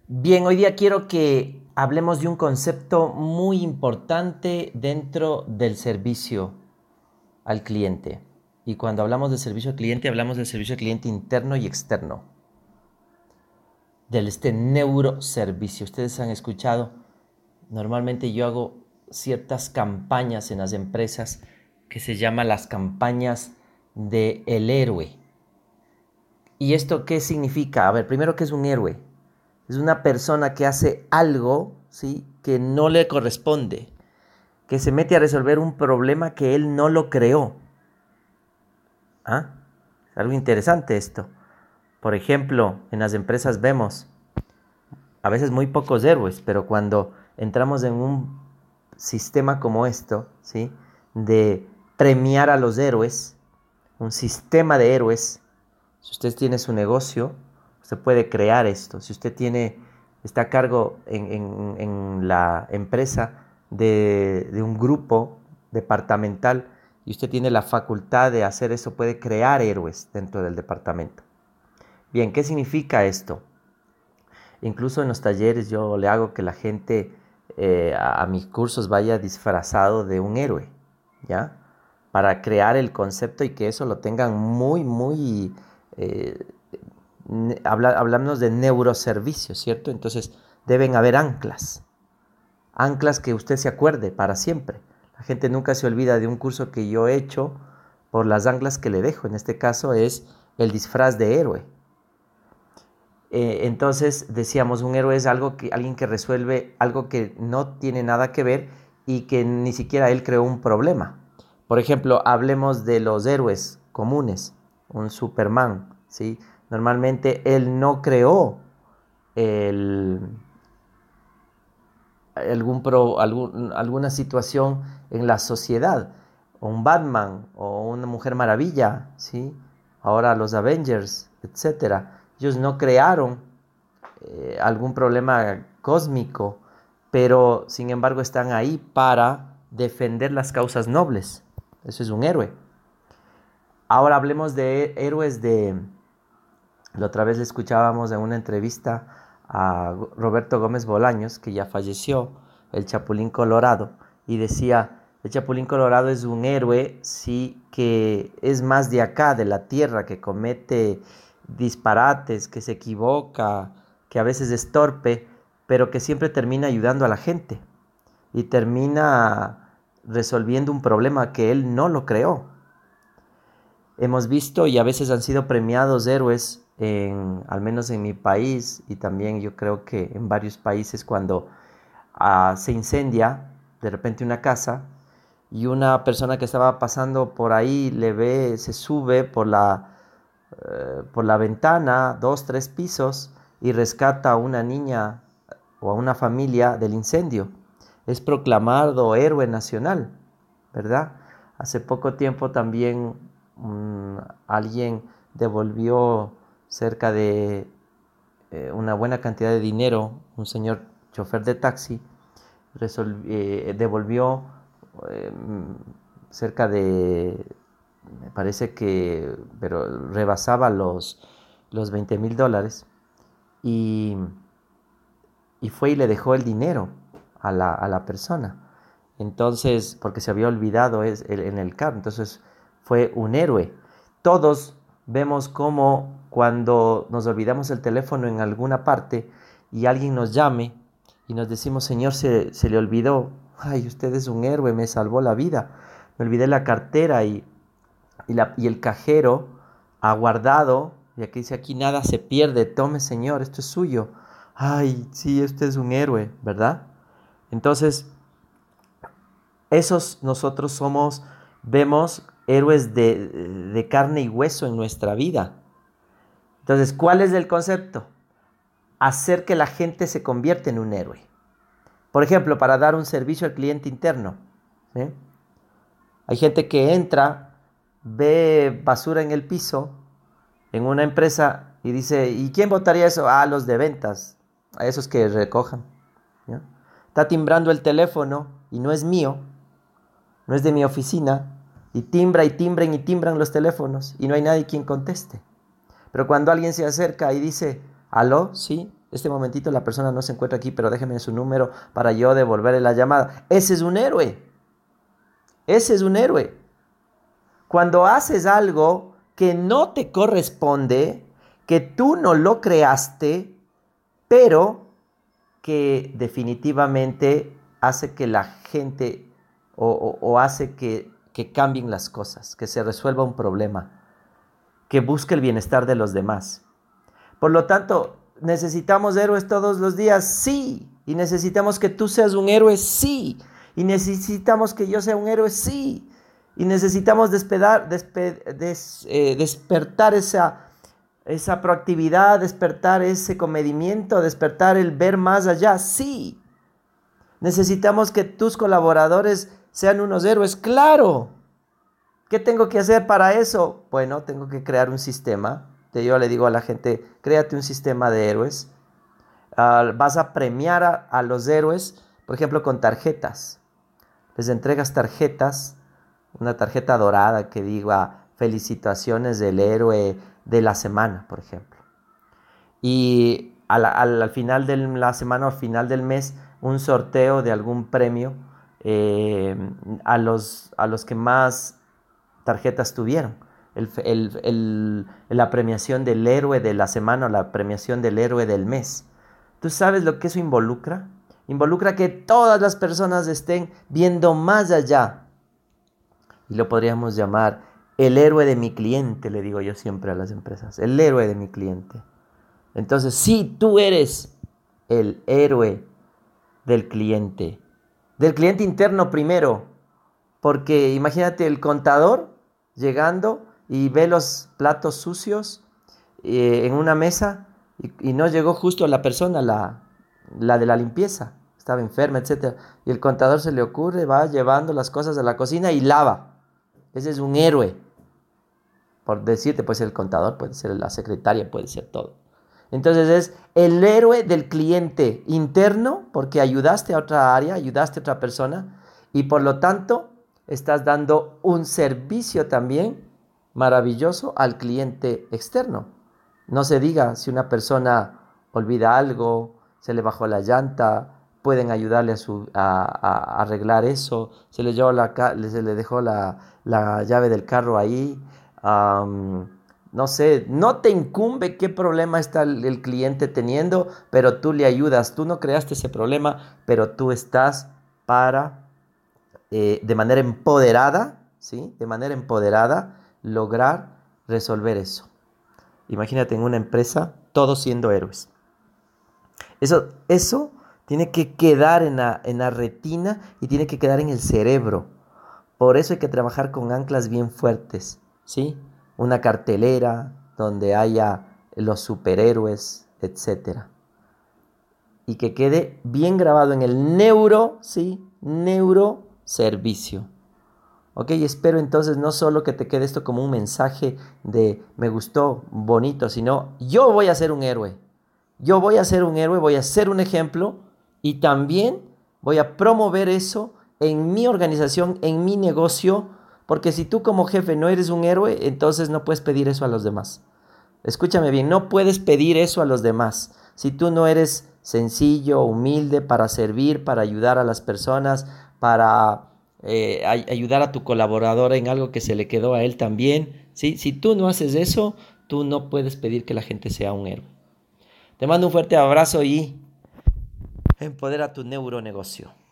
Bien, hoy día quiero que hablemos de un concepto muy importante dentro del servicio al cliente. Y cuando hablamos de servicio al cliente, hablamos del servicio al cliente interno y externo, del neuroservicio. Ustedes han escuchado, normalmente yo hago ciertas campañas en las empresas que se llaman las campañas de el héroe. ¿Y esto qué significa? A ver, primero, ¿qué es un héroe? Es una persona que hace algo, ¿sí?, que no le corresponde, que se mete a resolver un problema que él no lo creó. ¿Ah? Es algo interesante esto. Por ejemplo, en las empresas vemos a veces muy pocos héroes, pero cuando entramos en un sistema como esto, ¿sí?, de premiar a los héroes, un sistema de héroes. Si usted tiene su negocio, usted puede crear esto. Si usted está a cargo en la empresa de un grupo departamental y usted tiene la facultad de hacer eso, puede crear héroes dentro del departamento. Bien, ¿qué significa esto? Incluso en los talleres yo le hago que la gente a mis cursos vaya disfrazado de un héroe, ¿ya? Para crear el concepto y que eso lo tengan muy eh, hablamos de neuroservicios, ¿cierto? Entonces deben haber anclas, anclas que usted se acuerde para siempre. La gente nunca se olvida de un curso que yo he hecho por las anclas que le dejo. En este caso es el disfraz de héroe. Entonces decíamos, un héroe es alguien que resuelve algo que no tiene nada que ver y que ni siquiera él creó un problema. Por ejemplo, hablemos de los héroes comunes, un Superman, ¿sí? Normalmente él no creó el, alguna situación en la sociedad, o un Batman, o una Mujer Maravilla, ¿sí? Ahora los Avengers, etcétera. Ellos no crearon algún problema cósmico, pero sin embargo están ahí para defender las causas nobles. Eso es un héroe. Ahora hablemos de héroes de... La otra vez le escuchábamos en una entrevista a Roberto Gómez Bolaños, que ya falleció, el Chapulín Colorado, y decía, el Chapulín Colorado es un héroe, sí, que es más de acá, de la tierra, que comete disparates, que se equivoca, que a veces es torpe, pero que siempre termina ayudando a la gente y termina resolviendo un problema que él no lo creó. Hemos visto y a veces han sido premiados héroes, al menos en mi país y también yo creo que en varios países, cuando se incendia de repente una casa y una persona que estaba pasando por ahí le ve, se sube por la ventana, 2, 3 pisos, y rescata a una niña o a una familia del incendio. Es proclamado héroe nacional, ¿verdad? Hace poco tiempo también alguien devolvió cerca de una buena cantidad de dinero, un señor chofer de taxi, devolvió eh, cerca de, me parece que, pero rebasaba los $20,000 y, y fue y le dejó el dinero a la persona. Entonces, porque se había olvidado en el carro, entonces fue un héroe. Todos vemos cómo cuando nos olvidamos el teléfono en alguna parte y alguien nos llame y nos decimos, Señor, se le olvidó. Ay, usted es un héroe, me salvó la vida. Me olvidé la cartera y el cajero ha guardado, y aquí dice, aquí nada se pierde, tome, Señor, esto es suyo. Ay, sí, usted es un héroe, ¿verdad? Entonces, esos nosotros vemos héroes de carne y hueso en nuestra vida. Entonces, ¿cuál es el concepto? Hacer que la gente se convierta en un héroe. Por ejemplo, para dar un servicio al cliente interno, ¿sí? Hay gente que entra, ve basura en el piso, en una empresa, y dice, ¿y quién votaría eso? Ah, los de ventas, a esos que recojan, ¿ya? Está timbrando el teléfono y no es mío, no es de mi oficina, y timbra y timbren y timbran los teléfonos y no hay nadie quien conteste. Pero cuando alguien se acerca y dice, aló, sí, Este momentito la persona no se encuentra aquí, pero déjeme su número para yo devolverle la llamada. Ese es un héroe. Ese es un héroe. Cuando haces algo que no te corresponde, que tú no lo creaste, pero que definitivamente hace que la gente o hace que cambien las cosas, que se resuelva un problema, que busque el bienestar de los demás. Por lo tanto, ¿necesitamos héroes todos los días? Sí. ¿Y necesitamos que tú seas un héroe? Sí. ¿Y necesitamos que yo sea un héroe? Sí. ¿Y necesitamos despertar esa proactividad, despertar ese comedimiento, despertar el ver más allá? Sí. ¿Necesitamos que tus colaboradores sean unos héroes? ¡Claro! ¿Qué tengo que hacer para eso? Bueno, tengo que crear un sistema. Yo le digo a la gente, créate un sistema de héroes. Vas a premiar a los héroes, por ejemplo, con tarjetas. Les entregas tarjetas, una tarjeta dorada que diga felicitaciones del héroe de la semana, por ejemplo. Y al final de la semana o al final del mes, un sorteo de algún premio a los que más tarjetas tuvieron. La premiación del héroe de la semana o la premiación del héroe del mes. ¿Tú sabes lo que eso involucra? Involucra que todas las personas estén viendo más allá. Y lo podríamos llamar el héroe de mi cliente, le digo yo siempre a las empresas. El héroe de mi cliente. Entonces, sí, tú eres el héroe del cliente interno primero. Porque imagínate el contador llegando y ve los platos sucios en una mesa y no llegó justo la persona, la de la limpieza, estaba enferma, etc. Y el contador se le ocurre, va llevando las cosas a la cocina y lava. Ese es un héroe. Por decirte, puede ser el contador, puede ser la secretaria, puede ser todo. Entonces es el héroe del cliente interno porque ayudaste a otra área, ayudaste a otra persona y por lo tanto estás dando un servicio también maravilloso al cliente externo. No se diga si una persona olvida algo, se le bajó la llanta, pueden ayudarle a arreglar eso, se le dejó la llave del carro ahí. No sé, no te incumbe qué problema está el cliente teniendo, pero tú le ayudas. Tú no creaste ese problema, pero tú estás para, de manera empoderada, ¿sí? De manera empoderada, lograr resolver eso. Imagínate en una empresa, todos siendo héroes. Eso tiene que quedar en la retina y tiene que quedar en el cerebro. Por eso hay que trabajar con anclas bien fuertes, ¿sí? Una cartelera donde haya los superhéroes, etc. Y que quede bien grabado en el neuroservicio. Ok, espero entonces no solo que te quede esto como un mensaje de me gustó, bonito, sino yo voy a ser un héroe. Yo voy a ser un héroe, voy a ser un ejemplo y también voy a promover eso en mi organización, en mi negocio, porque si tú como jefe no eres un héroe, entonces no puedes pedir eso a los demás. Escúchame bien, no puedes pedir eso a los demás. Si tú no eres sencillo, humilde para servir, para ayudar a las personas, para ayudar a tu colaborador en algo que se le quedó a él también, ¿sí? Si tú no haces eso, tú no puedes pedir que la gente sea un héroe. Te mando un fuerte abrazo y empodera tu neuronegocio.